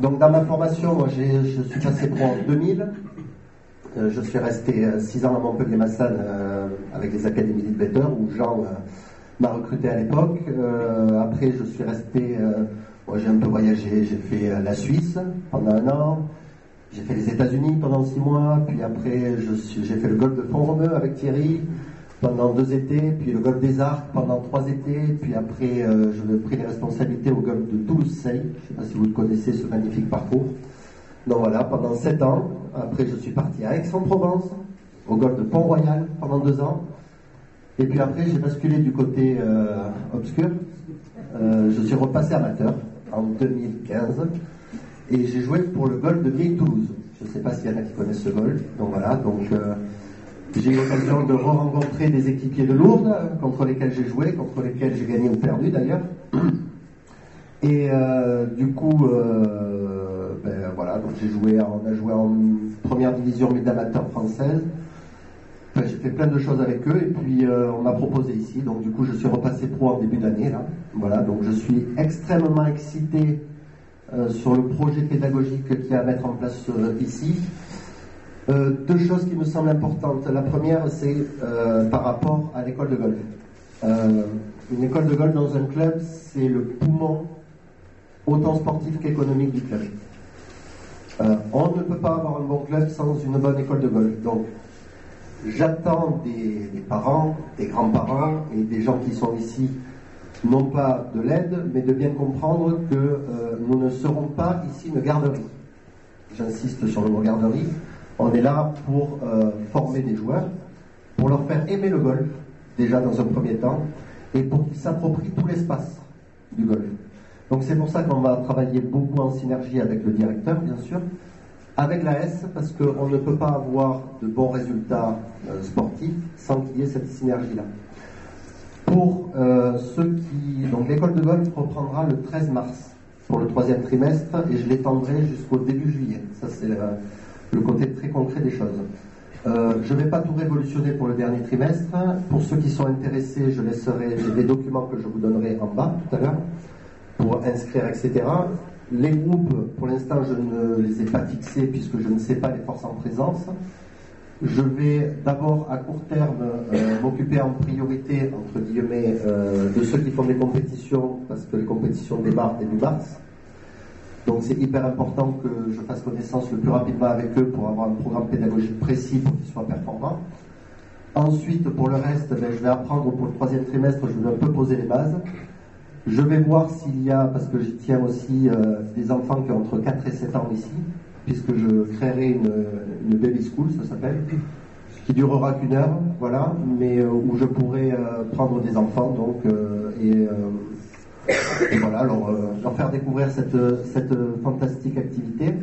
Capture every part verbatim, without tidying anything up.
Donc dans ma formation, moi, j'ai, je suis passé pro en deux mille. Euh, je suis resté six ans à Montpellier-Massane euh, avec les académies d'Idbetter où Jean euh, m'a recruté à l'époque. Euh, après, je suis resté, euh, moi, j'ai un peu voyagé, j'ai fait euh, la Suisse pendant un an, j'ai fait les États-Unis pendant six mois, puis après, je suis, j'ai fait le golfe de Font-Romeu avec Thierry pendant deux étés, puis le golfe des Arcs pendant trois étés, puis après, euh, je pris les responsabilités au golfe de Toulouse-Seille. Je ne sais pas si vous le connaissez, ce magnifique parcours. Donc voilà, pendant sept ans. Après, je suis parti à Aix-en-Provence, au golfe de Pont-Royal pendant deux ans. Et puis après, j'ai basculé du côté euh, obscur. Euh, je suis repassé amateur en deux mille quinze. Et j'ai joué pour le golfe de Vieille-Toulouse. Je ne sais pas s'il y en a qui connaissent ce golfe. Donc voilà, donc euh, j'ai eu l'occasion de re-rencontrer des équipiers de Lourdes, contre lesquels j'ai joué, contre lesquels j'ai gagné ou perdu d'ailleurs. Et euh, du coup... Euh, Ben, voilà, donc j'ai joué, on a joué en première division mid-amateur française. Enfin, j'ai fait plein de choses avec eux et puis euh, on m'a proposé ici. Donc du coup, je suis repassé pro en début d'année là. Voilà, donc je suis extrêmement excité euh, sur le projet pédagogique qu'il y a à mettre en place euh, ici. Euh, deux choses qui me semblent importantes. La première, c'est euh, par rapport à l'école de golf. Euh, une école de golf dans un club, c'est le poumon autant sportif qu'économique du club. Euh, on ne peut pas avoir un bon club sans une bonne école de golf. Donc, j'attends des, des parents, des grands-parents et des gens qui sont ici, non pas de l'aide, mais de bien comprendre que euh, nous ne serons pas ici une garderie. J'insiste sur le mot garderie. On est là pour euh, former des joueurs, pour leur faire aimer le golf, déjà dans un premier temps, et pour qu'ils s'approprient tout l'espace du golf. Donc c'est pour ça qu'on va travailler beaucoup en synergie avec le directeur, bien sûr, avec la S, parce qu'on ne peut pas avoir de bons résultats euh, sportifs sans qu'il y ait cette synergie-là. Pour euh, ceux qui... Donc l'école de golf reprendra le treize mars pour le troisième trimestre et je l'étendrai jusqu'au début juillet. Ça c'est le, le côté très concret des choses. Euh, je ne vais pas tout révolutionner pour le dernier trimestre. Pour ceux qui sont intéressés, je laisserai, j'ai des documents que je vous donnerai en bas tout à l'heure pour inscrire, et cetera. Les groupes, pour l'instant, je ne les ai pas fixés puisque je ne sais pas les forces en présence. Je vais d'abord, à court terme, euh, m'occuper en priorité, entre guillemets, euh, de ceux qui font des compétitions, parce que les compétitions démarrent début mars. Donc c'est hyper important que je fasse connaissance le plus rapidement avec eux pour avoir un programme pédagogique précis pour qu'ils soient performants. Ensuite, pour le reste, ben, je vais apprendre pour le troisième trimestre, je vais un peu poser les bases. Je vais voir s'il y a, parce que j'y tiens aussi, euh, des enfants qui ont entre quatre et sept ans ici, puisque je créerai une, une baby school, ça s'appelle, qui durera qu'une heure, voilà, mais euh, où je pourrai euh, prendre des enfants, donc, euh, et, euh, et voilà, leur, euh, leur faire découvrir cette, cette fantastique activité.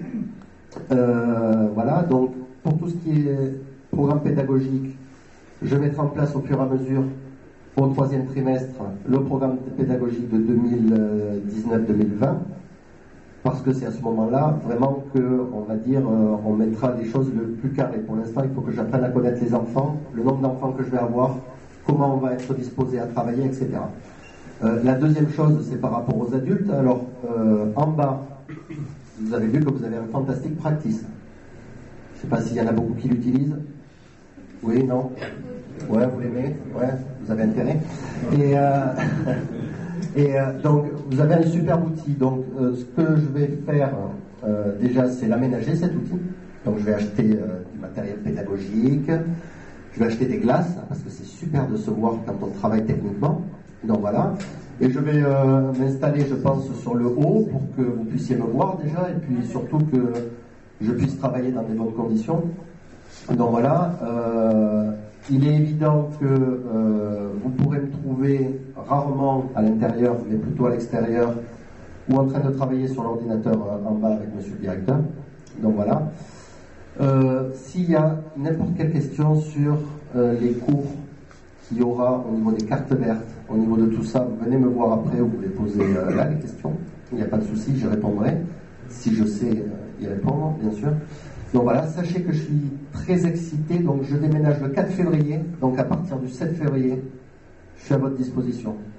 Euh, voilà, donc, pour tout ce qui est programme pédagogique, je mettrai en place au fur et à mesure au troisième trimestre le programme pédagogique de deux mille dix-neuf deux mille vingt, parce que c'est à ce moment-là vraiment que, on va dire, euh, on mettra les choses le plus carré. Pour l'instant, il faut que j'apprenne à connaître les enfants, le nombre d'enfants que je vais avoir, comment on va être disposé à travailler, et cetera. Euh, la deuxième chose, c'est par rapport aux adultes. Alors, euh, en bas, vous avez vu que vous avez un fantastique practice. Je ne sais pas s'il y en a beaucoup qui l'utilisent. Oui, non? Ouais, vous l'aimez? Ouais, vous avez intérêt. Et, euh, et euh, donc, vous avez un super outil. Donc, euh, ce que je vais faire, euh, déjà, c'est l'aménager, cet outil. Donc, je vais acheter euh, du matériel pédagogique. Je vais acheter des glaces, parce que c'est super de se voir quand on travaille techniquement. Donc, voilà. Et je vais euh, m'installer, je pense, sur le haut pour que vous puissiez me voir déjà, et puis surtout que je puisse travailler dans des bonnes conditions. Donc, voilà. Euh, Il est évident que euh, vous pourrez me trouver rarement à l'intérieur, mais plutôt à l'extérieur, ou en train de travailler sur l'ordinateur euh, en bas avec monsieur le directeur. Donc voilà. Euh, s'il y a n'importe quelle question sur euh, les cours qu'il y aura au niveau des cartes vertes, au niveau de tout ça, venez me voir après ou vous les posez euh, là, les questions. Il n'y a pas de souci, je répondrai. Si je sais euh, y répondre, bien sûr. Donc voilà, sachez que je suis très excité, donc je déménage le quatre février, donc à partir du sept février, je suis à votre disposition.